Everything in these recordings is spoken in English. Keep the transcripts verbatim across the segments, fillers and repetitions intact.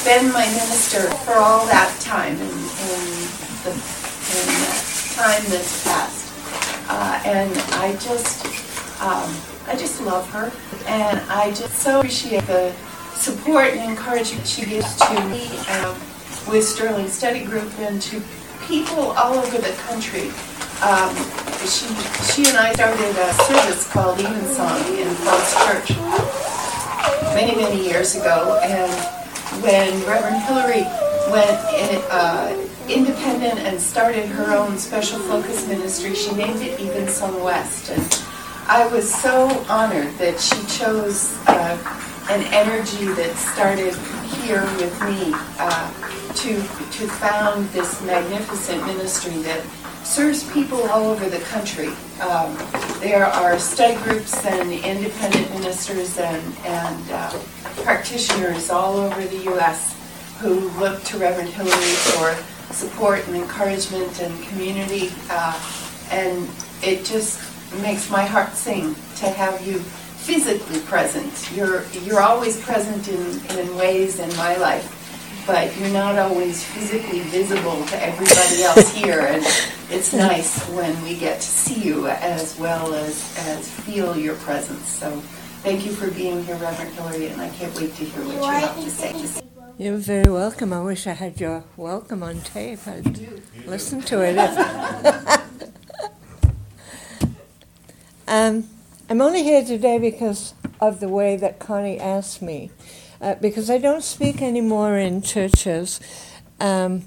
been my minister for all that time, and, and the and that time that's passed. Uh, and I just, um, I just love her, and I just so appreciate the support and encouragement she gives to me um, with Sterling Study Group and to people all over the country. Um, she, she and I started a service called Evensong in Falls Church many, many years ago, and when Reverend Hillary went in, uh, independent and started her own special focus ministry, she named it Evensong West, and I was so honored that she chose uh, an energy that started here with me uh, to to found this magnificent ministry that serves people all over the country. Um, there are study groups and independent ministers and, and uh, practitioners all over the U S who look to Reverend Hillary for support and encouragement and community. Uh, and it just makes my heart sing to have you physically present. You're you're always present in, in ways in my life, but you're not always physically visible to everybody else here, and it's nice when we get to see you as well as, as feel your presence. So thank you for being here, Reverend Hillary, and I can't wait to hear what you have to say. You're very welcome. I wish I had your welcome on tape. I'd listen to it. um, I'm only here today because of the way that Connie asked me. Uh, because I don't speak anymore in churches. Um,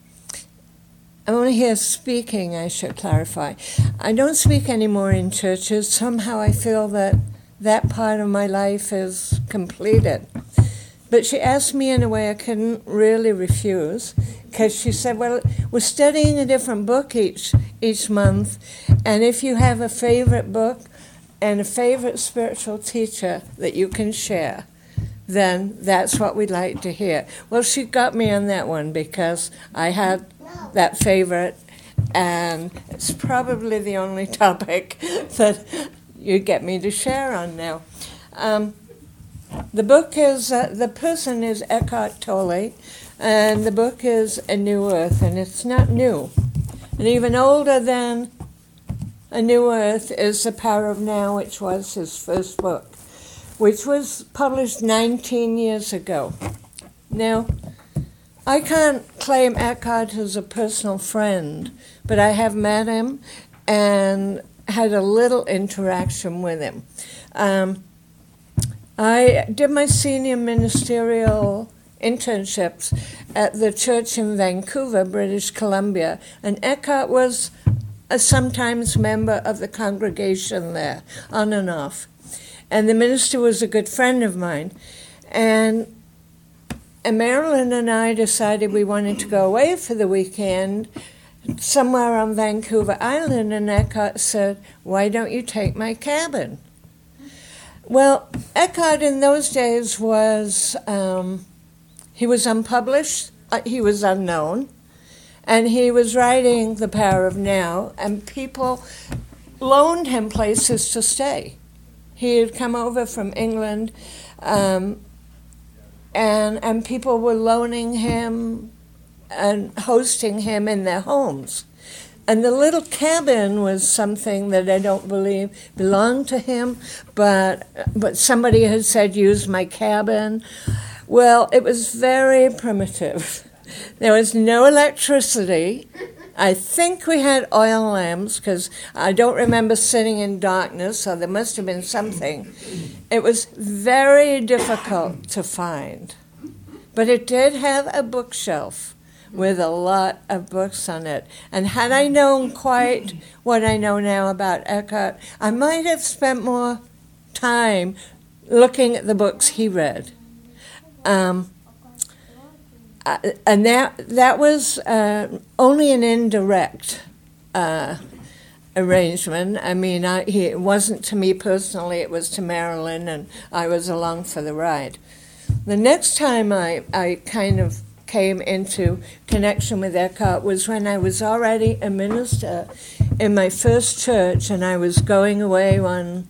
I'm only here speaking, I should clarify. I don't speak anymore in churches. Somehow I feel that that part of my life is completed. But she asked me in a way I couldn't really refuse, because she said, well, we're studying a different book each each month, and if you have a favorite book and a favorite spiritual teacher that you can share, then that's what we'd like to hear. Well, she got me on that one because I had that favorite, and it's probably the only topic that you get me to share on now. Um, the book is, uh, the person is Eckhart Tolle, and the book is A New Earth, and it's not new. And even older than A New Earth is The Power of Now, which was his first book, which was published nineteen years ago. Now, I can't claim Eckhart as a personal friend, but I have met him and had a little interaction with him. Um, I did my senior ministerial internships at the church in Vancouver, British Columbia, and Eckhart was a sometimes member of the congregation there, on and off. And the minister was a good friend of mine. And, and Marilyn and I decided we wanted to go away for the weekend somewhere on Vancouver Island, and Eckhart said, why don't you take my cabin? Well, Eckhart in those days was, um, he was unpublished, uh, he was unknown, and he was writing The Power of Now, and people loaned him places to stay. He had come over from England, um, and and people were loaning him and hosting him in their homes. And the little cabin was something that I don't believe belonged to him, but but somebody had said, use my cabin. Well, it was very primitive. There was no electricity. I think we had oil lamps, because I don't remember sitting in darkness, so there must have been something. It was very difficult to find. But it did have a bookshelf with a lot of books on it. And had I known quite what I know now about Eckhart, I might have spent more time looking at the books he read. Um, Uh, and that that was uh, only an indirect uh, arrangement. I mean, I, he, it wasn't to me personally, it was to Marilyn, and I was along for the ride. The next time I, I kind of came into connection with Eckhart was when I was already a minister in my first church, and I was going away one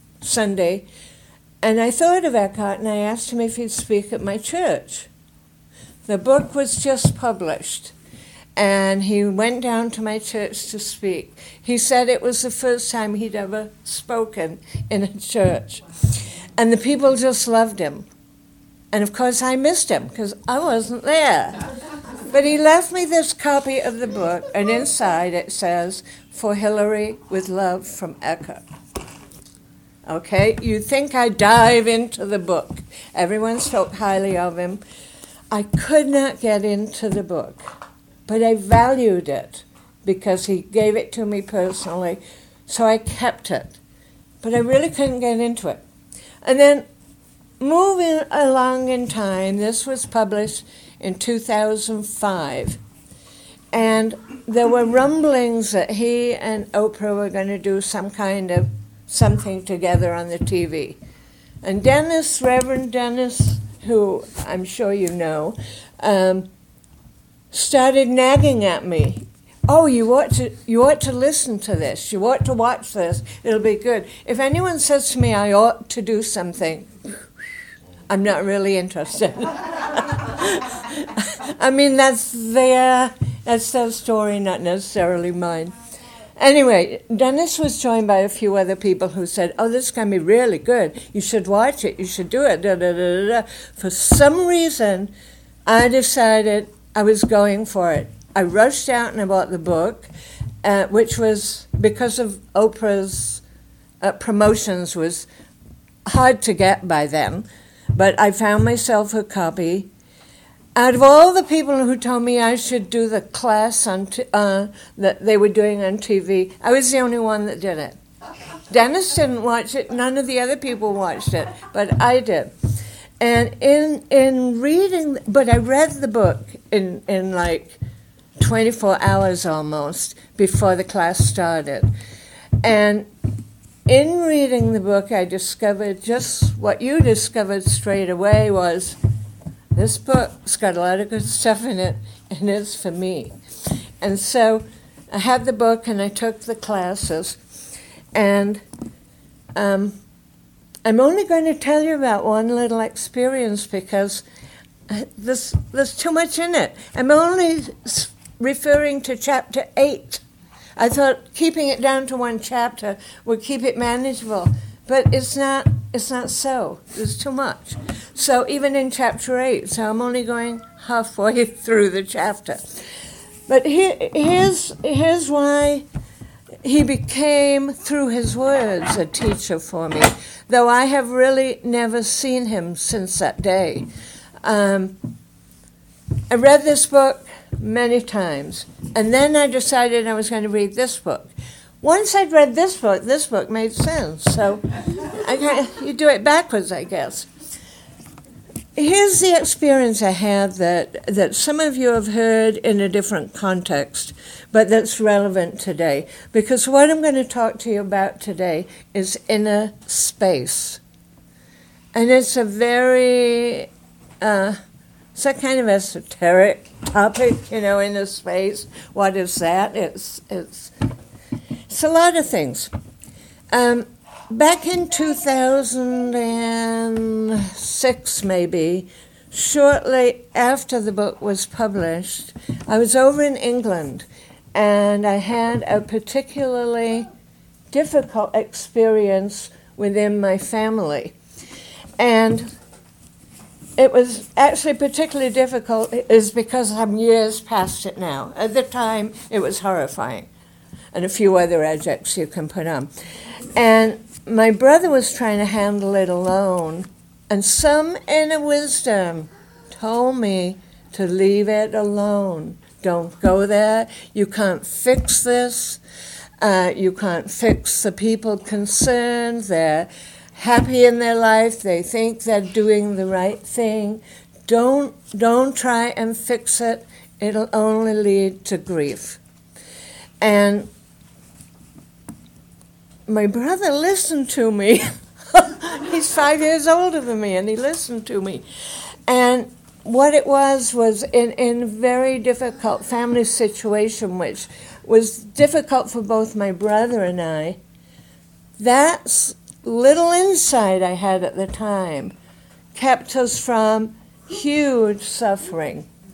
Sunday, and I thought of Eckhart, and I asked him if he'd speak at my church. The book was just published, and he went down to my church to speak. He said it was the first time he'd ever spoken in a church, and the people just loved him. And of course I missed him because I wasn't there. But he left me this copy of the book, and inside it says, "For Hillary, with love from Eckhart." Okay, you'd think I'd dive into the book. Everyone spoke highly of him. I could not get into the book, but I valued it because he gave it to me personally, so I kept it. But I really couldn't get into it. And then moving along in time, this was published in two thousand five, and there were rumblings that he and Oprah were going to do some kind of something together on the T V. And Dennis, Reverend Dennis, who I'm sure you know, um, started nagging at me. Oh, you ought to you ought to listen to this. You ought to watch this. It'll be good. If anyone says to me I ought to do something, I'm not really interested. I mean, that's their, that's their story, not necessarily mine. Anyway, Dennis was joined by a few other people who said, oh, this is going to be really good. You should watch it. You should do it. Da, da, da, da, da. For some reason, I decided I was going for it. I rushed out and I bought the book, uh, which was, because of Oprah's uh, promotions, was hard to get by then. But I found myself a copy. Out of all the people who told me I should do the class on t- uh, that they were doing on T V, I was the only one that did it. Dennis didn't watch it. None of the other people watched it, but I did. And in in reading, but I read the book in, in like twenty-four hours almost before the class started. And in reading the book, I discovered just what you discovered straight away was, this book's got a lot of good stuff in it, and it's for me. And so I had the book, and I took the classes. And um, I'm only going to tell you about one little experience because there's, there's too much in it. I'm only referring to chapter eight. I thought keeping it down to one chapter would keep it manageable, but it's not. It's not so. There's too much. So even in chapter eight, so I'm only going halfway through the chapter. But here, here's here's why he became, through his words, a teacher for me, though I have really never seen him since that day. Um, I read this book many times, and then I decided I was going to read this book. Once I'd read this book, this book made sense, so I kind of, you do it backwards, I guess. Here's the experience I had that, that some of you have heard in a different context, but that's relevant today. Because what I'm going to talk to you about today is inner space. And it's a very, uh, it's a kind of esoteric topic, you know, inner space. What is that? It's, it's, it's a lot of things. Um, Back in two thousand six, maybe, shortly after the book was published, I was over in England, and I had a particularly difficult experience within my family. And it was actually particularly difficult is because I'm years past it now. At the time, it was horrifying, and a few other adjectives you can put on. And my brother was trying to handle it alone, and some inner wisdom told me to leave it alone. Don't go there. You can't fix this. Uh, you can't fix the people concerned. They're happy in their life. They think they're doing the right thing. Don't, don't try and fix it. It'll only lead to grief. And my brother listened to me. He's five years older than me, and he listened to me. And what it was was in, in a very difficult family situation, which was difficult for both my brother and I, that little insight I had at the time kept us from huge suffering.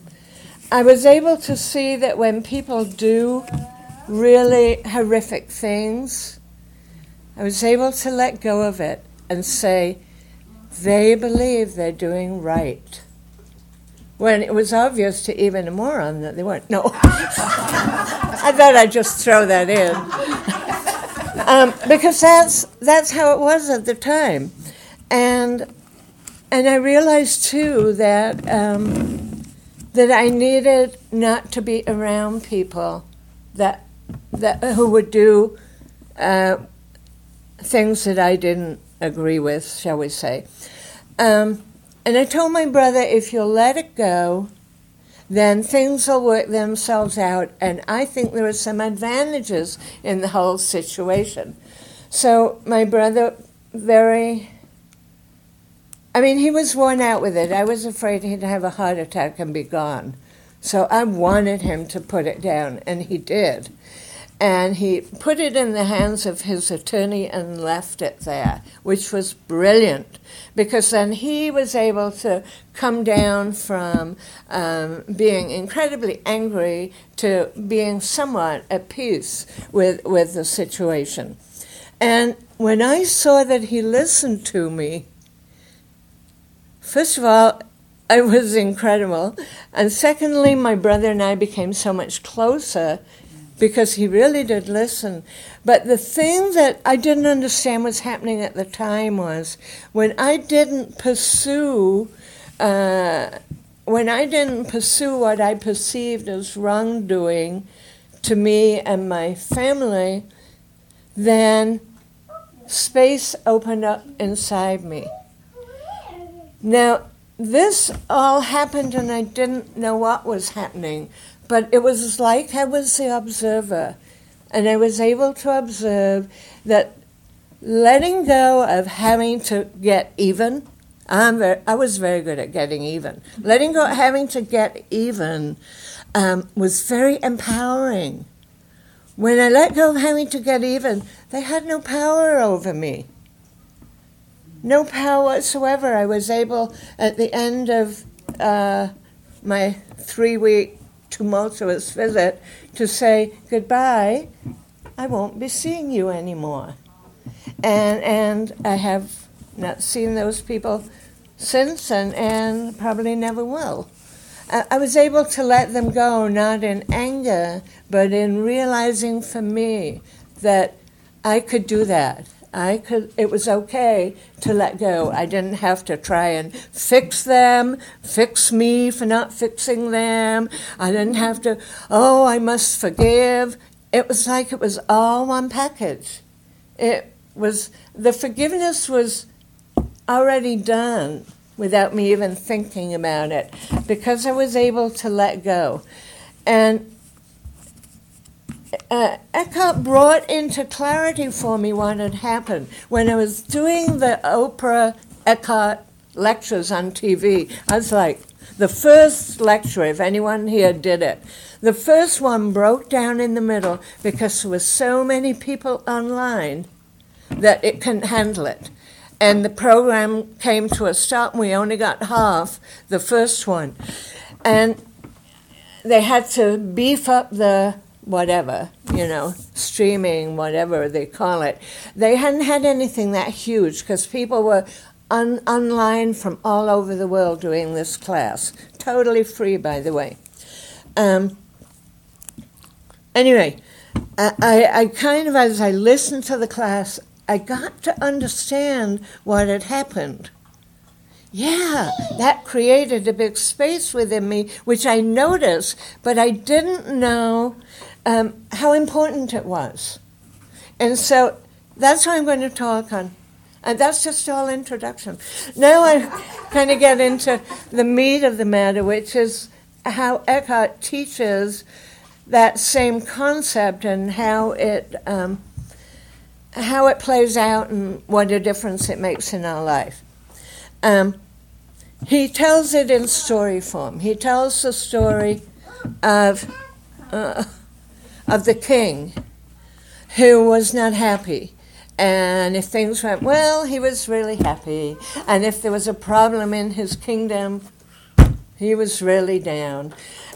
I was able to see that when people do really horrific things, I was able to let go of it and say, they believe they're doing right. When it was obvious to even a moron that they weren't. No. I thought I'd just throw that in. um, because that's that's how it was at the time. And and I realized, too, that um, that I needed not to be around people that that who would do uh, things that I didn't agree with, shall we say. Um, and I told my brother, if you'll let it go, then things will work themselves out, and I think there are some advantages in the whole situation. So my brother, very, I mean, he was worn out with it. I was afraid he'd have a heart attack and be gone. So I wanted him to put it down, and he did. And he put it in the hands of his attorney and left it there, which was brilliant, because then he was able to come down from um, being incredibly angry to being somewhat at peace with, with the situation. And when I saw that he listened to me, first of all, it was incredible. And secondly, my brother and I became so much closer because he really did listen. But the thing that I didn't understand was happening at the time was when I didn't pursue, uh, when I didn't pursue what I perceived as wrongdoing to me and my family, then space opened up inside me. Now, this all happened and I didn't know what was happening. But it was like I was the observer, and I was able to observe that letting go of having to get even, I'm very, I was very good at getting even. Letting go of having to get even um, was very empowering. When I let go of having to get even, they had no power over me. No power whatsoever. I was able, at the end of uh, my three-week tumultuous visit, to say goodbye. I won't be seeing you anymore. And and I have not seen those people since, and, and probably never will. I, I was able to let them go, not in anger, but in realizing for me that I could do that. I could. It was okay to let go. I didn't have to try and fix them, fix me for not fixing them. I didn't have to, oh, I must forgive. It was like it was all one package. It was, the forgiveness was already done without me even thinking about it, because I was able to let go. And Uh, Eckhart brought into clarity for me what had happened. When I was doing the Oprah Eckhart lectures on T V, I was like, the first lecture, if anyone here did it, the first one broke down in the middle because there were so many people online that it couldn't handle it. And the program came to a stop, and we only got half the first one. And they had to beef up the whatever, you know, streaming, whatever they call it. They hadn't had anything that huge because people were on, online from all over the world doing this class. Totally free, by the way. Um, anyway, I, I, I kind of, as I listened to the class, I got to understand what had happened. Yeah, that created a big space within me, which I noticed, but I didn't know um, how important it was. And so that's what I'm going to talk on. And that's just all introduction. Now I kind of get into the meat of the matter, which is how Eckhart teaches that same concept and how it um, how it plays out and what a difference it makes in our life. Um, he tells it in story form. He tells the story of uh, of the king who was not happy. And if things went well, he was really happy. And if there was a problem in his kingdom, he was really down.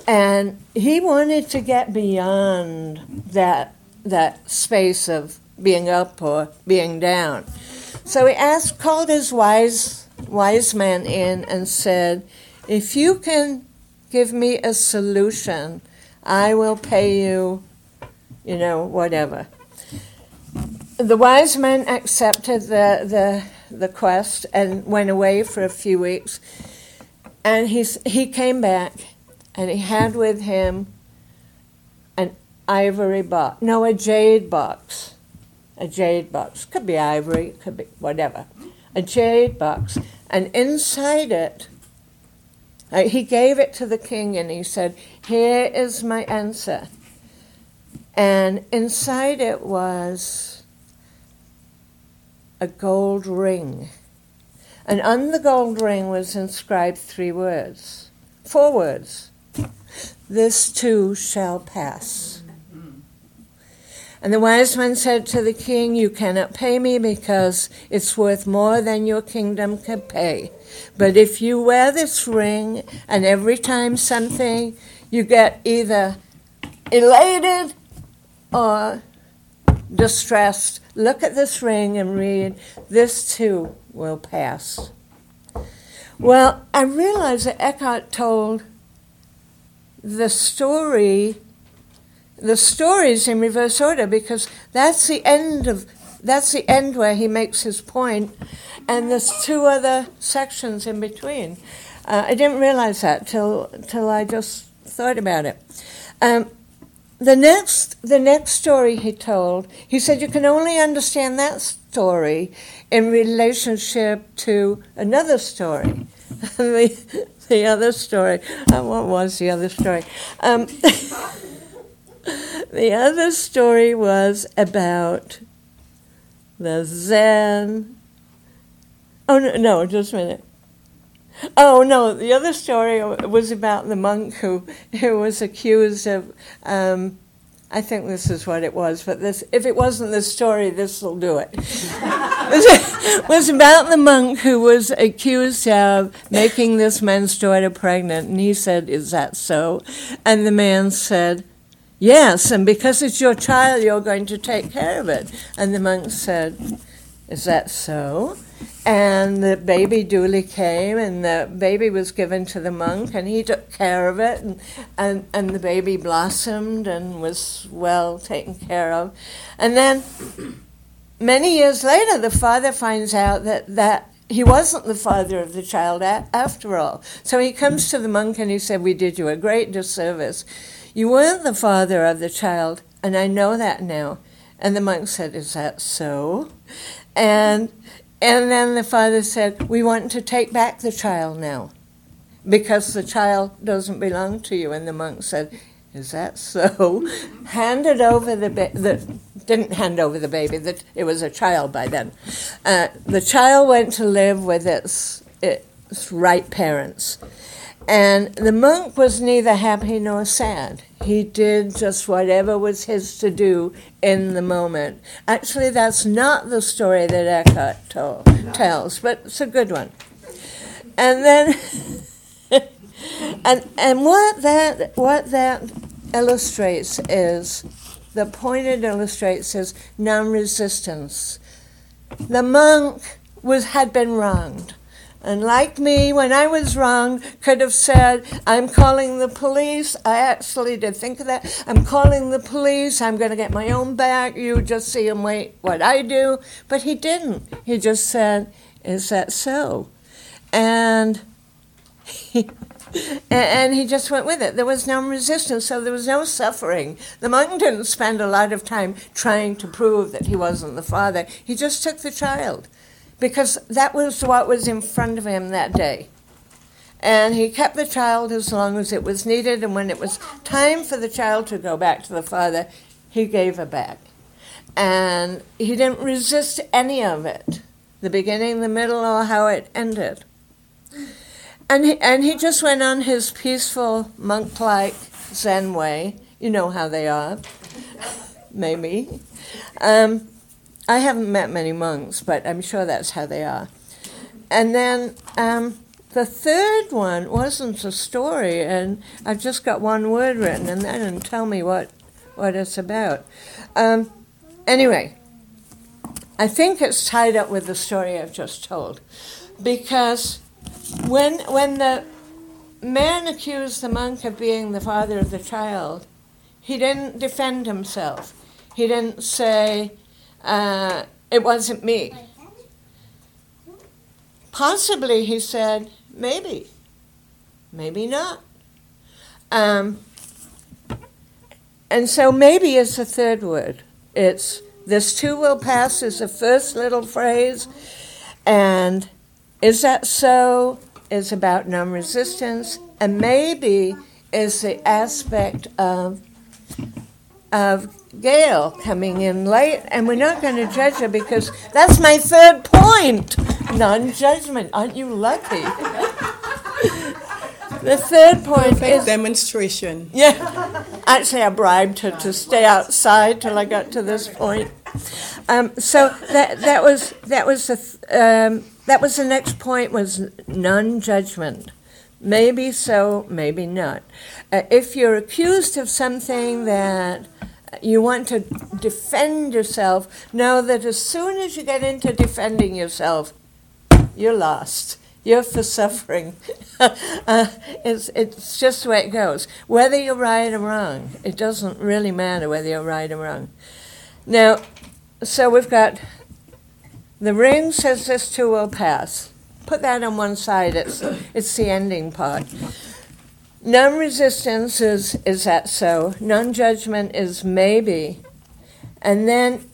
And he wanted to get beyond that that space of being up or being down. So he asked, called his wise wise man in and said, if you can give me a solution, I will pay you, you know, whatever. The wise man accepted the, the, the quest and went away for a few weeks. And he's, he came back, and he had with him an ivory box. No, a jade box. A jade box. Could be ivory, could be whatever. A jade box. And inside it, uh, he gave it to the king, and he said, here is my answer. And inside it was a gold ring. And on the gold ring was inscribed three words, four words. This too shall pass. And the wise man said to the king, you cannot pay me because it's worth more than your kingdom can pay. But if you wear this ring, and every time something, you get either elated or distressed, look at this ring and read, this too will pass. Well, I realized that Eckhart told the story, the stories in reverse order, because that's the end of, that's the end where he makes his point, and there's two other sections in between. Uh, I didn't realize that till till I just thought about it. Um, the next the next story he told, he said you can only understand that story in relationship to another story. the, the other story, uh, what was the other story? Um, the other story was about the Zen. Oh, no, no, just a minute. Oh, no, the other story was about the monk who, who was accused of, um, I think this is what it was, but this, if it wasn't the story, this will do it. It was about the monk who was accused of making this man's daughter pregnant, and he said, is that so? And the man said, yes, and because it's your child, you're going to take care of it. And the monk said, is that so? And the baby duly came, and the baby was given to the monk, and he took care of it, and, and, and the baby blossomed and was well taken care of. And then many years later, the father finds out that, that he wasn't the father of the child a- after all. So he comes to the monk and he said, we did you a great disservice. You weren't the father of the child, and I know that now. And the monk said, is that so? And and then the father said, we want to take back the child now, because the child doesn't belong to you. And the monk said, is that so? Handed over the ba- the didn't hand over the baby, that it was a child by then. Uh, the child went to live with its, its right parents. And the monk was neither happy nor sad. He did just whatever was his to do in the moment. Actually, that's not the story that Eckhart told, tells, but it's a good one. And then, and and what that what that illustrates is, the point it illustrates is non-resistance. The monk was had been wronged. And like me, when I was wrong, could have said, I'm calling the police. I actually did think of that. I'm calling the police. I'm going to get my own back. You just see and wait what I do. But he didn't. He just said, is that so? And he, and he just went with it. There was no resistance, so there was no suffering. The monk didn't spend a lot of time trying to prove that he wasn't the father. He just took the child, because that was what was in front of him that day. And he kept the child as long as it was needed, and when it was time for the child to go back to the father, he gave her back. And he didn't resist any of it, the beginning, the middle, or how it ended. And he, and he just went on his peaceful, monk-like Zen way. You know how they are, maybe. Um, I haven't met many monks, but I'm sure that's how they are. And then um, the third one wasn't a story, and I've just got one word written, and that didn't tell me what, what it's about. Um, anyway, I think it's tied up with the story I've just told, because when when the man accused the monk of being the father of the child, he didn't defend himself. He didn't say, uh, it wasn't me. Possibly, he said, maybe, maybe not. Um, and so maybe is the third word. It's, this too will pass is the first little phrase, and is that so is about non-resistance, and maybe is the aspect of of Gail coming in late, and we're not going to judge her because that's my third point, non-judgment. Aren't you lucky? The third point Perfect is demonstration. Yeah, actually, I bribed her to stay outside till I got to this point. Um, so that that was that was the um, that was the next point was non-judgment. Maybe so, maybe not. Uh, if you're accused of something that you want to defend yourself, know that as soon as you get into defending yourself, you're lost. You're for suffering. uh, it's, it's just the way it goes. Whether you're right or wrong, it doesn't really matter whether you're right or wrong. Now, so we've got the ring says this too will pass. Put that on one side. It's it's the ending part. Non-resistance is, is that so? Non-judgment is maybe. And then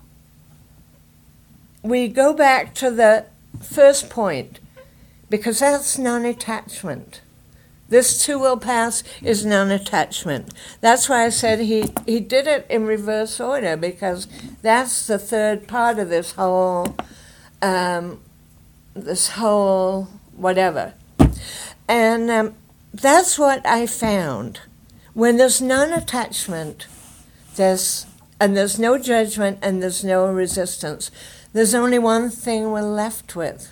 we go back to the first point, because that's non-attachment. This too will pass is non-attachment. That's why I said he, he did it in reverse order, because that's the third part of this whole, um, this whole whatever. And um, that's what I found. When there's non-attachment, there's, and there's no judgment and there's no resistance, there's only one thing we're left with.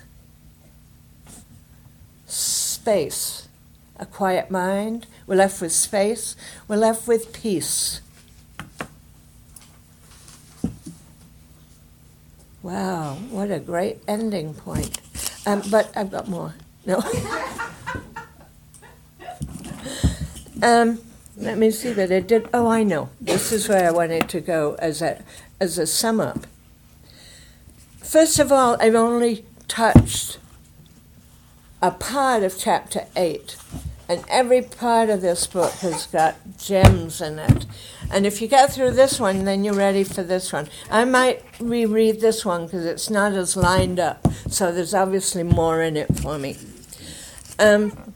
Space. A quiet mind. We're left with space. We're left with peace. Wow, what a great ending point. Um, but I've got more. No. um, let me see that I did. Oh, I know. This is where I wanted to go as a as a sum up. First of all, I've only touched a part of chapter eight, and every part of this book has got gems in it. And if you get through this one, then you're ready for this one. I might reread this one because it's not as lined up, so there's obviously more in it for me. Um,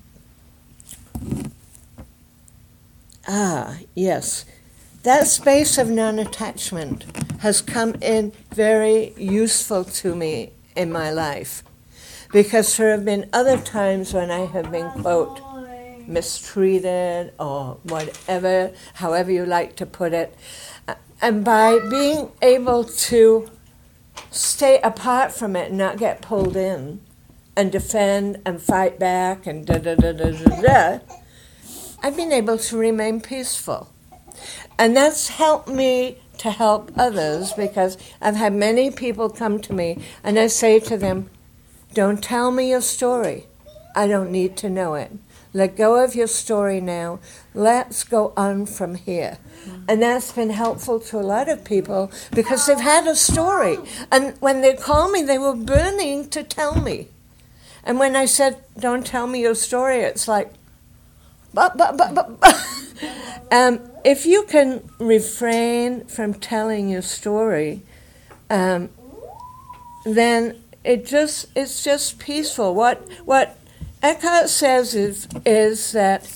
ah, yes. That space of non-attachment has come in very useful to me in my life, because there have been other times when I have been, quote, mistreated or whatever, however you like to put it. And by being able to stay apart from it and not get pulled in and defend and fight back and da-da-da-da-da-da, I've been able to remain peaceful. And that's helped me to help others, because I've had many people come to me and I say to them, don't tell me your story. I don't need to know it. Let go of your story now. Let's go on from here. Mm-hmm. And that's been helpful to a lot of people because they've had a story. And when they call me, they were burning to tell me. And when I said, don't tell me your story, it's like, but, but, but, but, but. um, if you can refrain from telling your story, um, then it just it's just peaceful. What what Eckhart says is, is that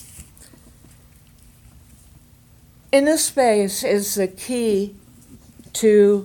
inner space is the key to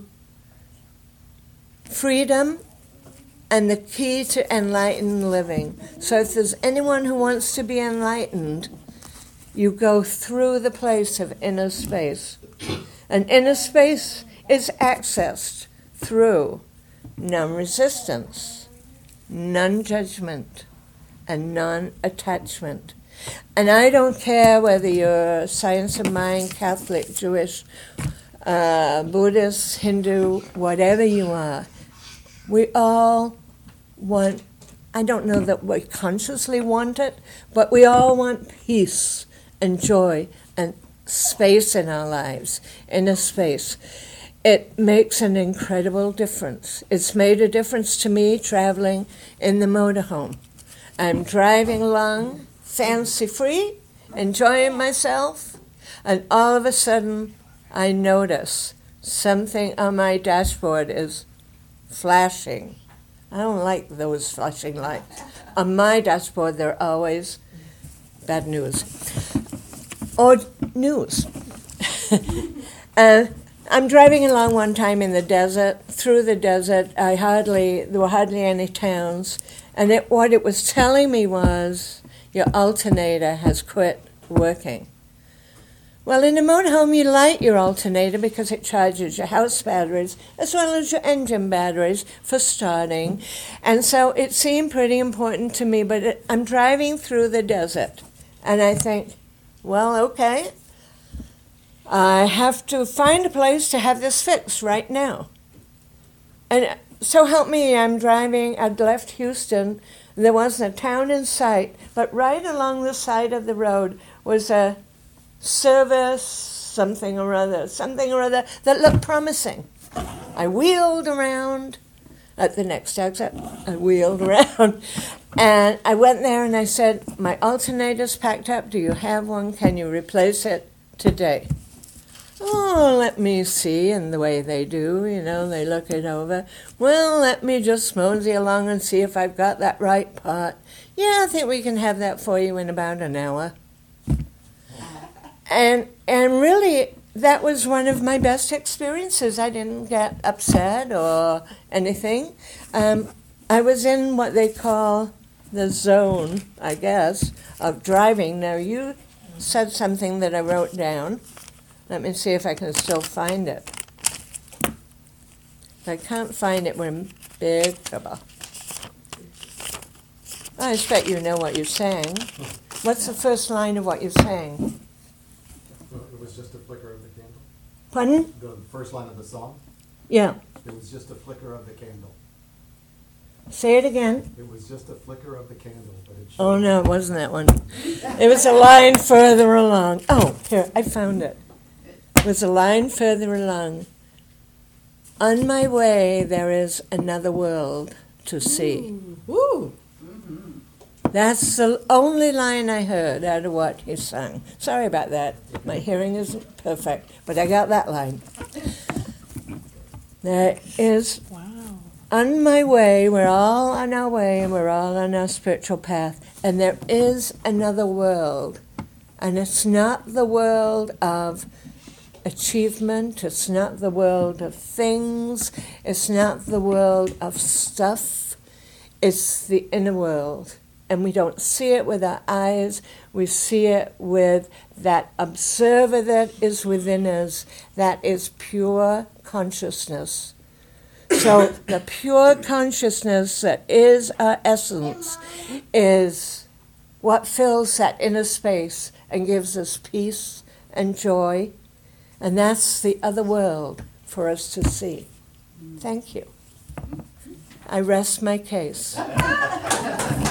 freedom and the key to enlightened living. So if there's anyone who wants to be enlightened, you go through the place of inner space. And inner space is accessed through non-resistance, non-judgment, and non-attachment. And I don't care whether you're science of mind, Catholic, Jewish, uh, Buddhist, Hindu, whatever you are. We all want, I don't know that we consciously want it, but we all want peace and joy and space in our lives, inner space. It makes an incredible difference. It's made a difference to me traveling in the motorhome. I'm driving along, fancy-free, enjoying myself, and all of a sudden I notice something on my dashboard is flashing. I don't like those flashing lights. On my dashboard, they're always bad news. Or news. uh, I'm driving along one time in the desert, through the desert. I hardly, there were hardly any towns. And it, what it was telling me was, your alternator has quit working. Well, in a motorhome, you light your alternator because it charges your house batteries as well as your engine batteries for starting. And so it seemed pretty important to me, but it, I'm driving through the desert, and I think, well, okay, I have to find a place to have this fixed right now. And so help me, I'm driving, I'd left Houston, there wasn't a town in sight, but right along the side of the road was a service, something or other, something or other that looked promising. I wheeled around at the next exit. I wheeled around, and I went there and I said, my alternator's packed up. Do you have one? Can you replace it today? Oh, let me see, and the way they do, you know, they look it over. Well, let me just mosey along and see if I've got that right part. Yeah, I think we can have that for you in about an hour. And and really, that was one of my best experiences. I didn't get upset or anything. Um, I was in what they call the zone, I guess, of driving. Now, you said something that I wrote down. Let me see if I can still find it. If I can't find it, we're in big trouble. I expect you know what you're saying. What's the first line of what you're saying? It was just a flicker of the candle. Pardon? The first line of the song, Yeah. it was just a flicker of the candle. Say it again. It was just a flicker of the candle, but it Oh, no, it wasn't that one. It was a line further along. Oh, here, I found it. It was a line further along. On my way, there is another world to see. Woo! That's the only line I heard out of what he sang. Sorry about that. My hearing isn't perfect, but I got that line. There is, Wow. on my way, we're all on our way, and we're all on our spiritual path, and there is another world. And it's not the world of achievement, it's not the world of things, it's not the world of stuff, it's the inner world. And we don't see it with our eyes, we see it with that observer that is within us, that is pure consciousness. So the pure consciousness that is our essence is what fills that inner space and gives us peace and joy. And that's the other world for us to see. Thank you. I rest my case.